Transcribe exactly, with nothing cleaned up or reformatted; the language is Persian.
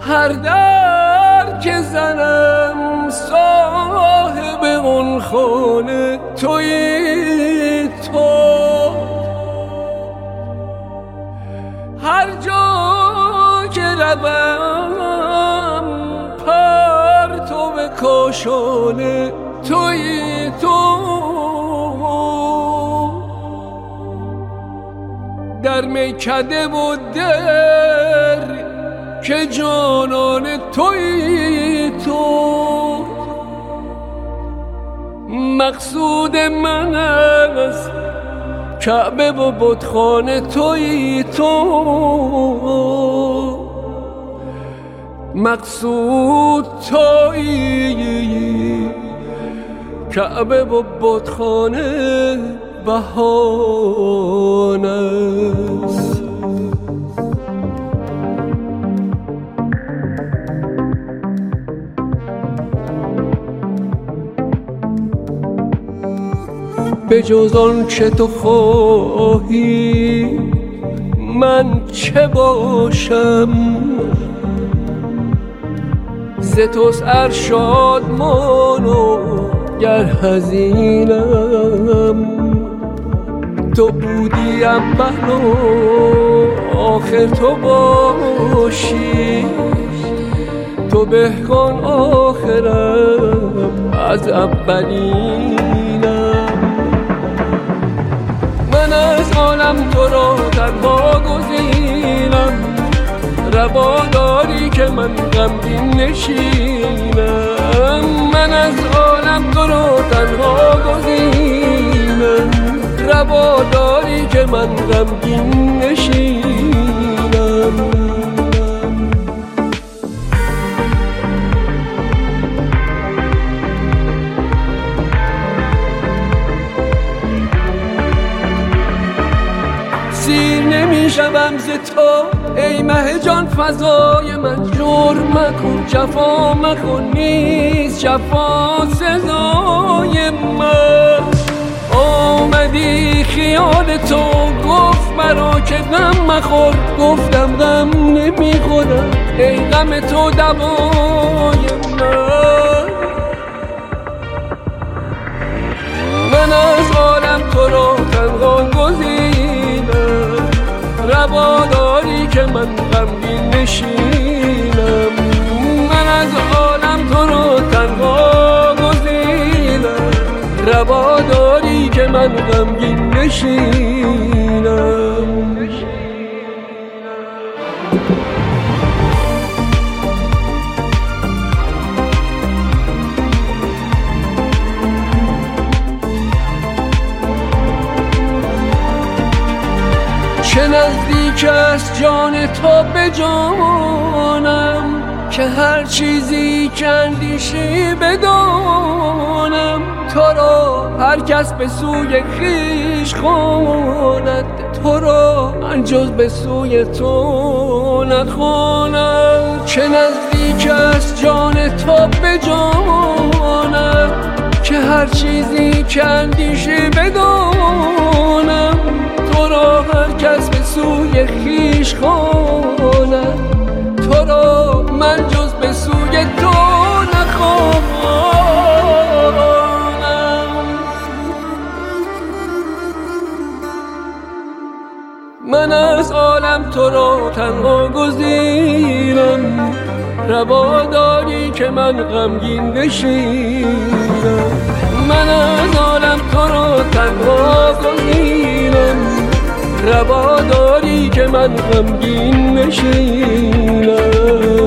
هر در که زنم صاحب اون خانه تویی تو. هر جا که روم پرتو کاشانه تویی تو. در میکده و در که جانان تویی تو. مقصود من از کعبه و بتخانه تویی تو. مقصود تویی کعبه و بتخانه بهانه است. به جز آن چه تو خواهی من چه باشم. ز توست ارشادمان و گر حزینم. تو بودی اول و آخر تو باشی. تو بهکن آخرم از اولینم. من از عالم تو را تنها گزینم. روا داری که من غمگین نشینم. من از عالم تو را تنها گزینم. روا داری که من غمگین نشینم. سیر نمی شوم ز تو ای مه جان فضای من. جرم مکن جفا مکن نیست جفا سزای من. آمدی خیال تو گفت مرا که غم مخور. گفتم غم نمی خورم ای غم تو دوای من. من از عالم تو را تنها گزینم. روا داری که من غمگین نشینم. من از عالم تو را تنها گزینم. روا داری که من غمگین نشینم. چه نزدیک است جان تو به جانم که هر چیزی که اندیشی بدانم. تو را هر کس به سوی خویش خواند. تو را من جز به سوی تو نخوانم. چه نزدیک است جان تو به جانم که هر چیزی که اندیشی بدانم. تو را هر کس به سوی خویش خواند. تو را من جز به سوی تو نخوانم. من از عالم تو را تنها گزینم. روا داری که من غمگین نشینم. من از عالم تو را تنها گزینم. روا داری که من غمگین نشینم.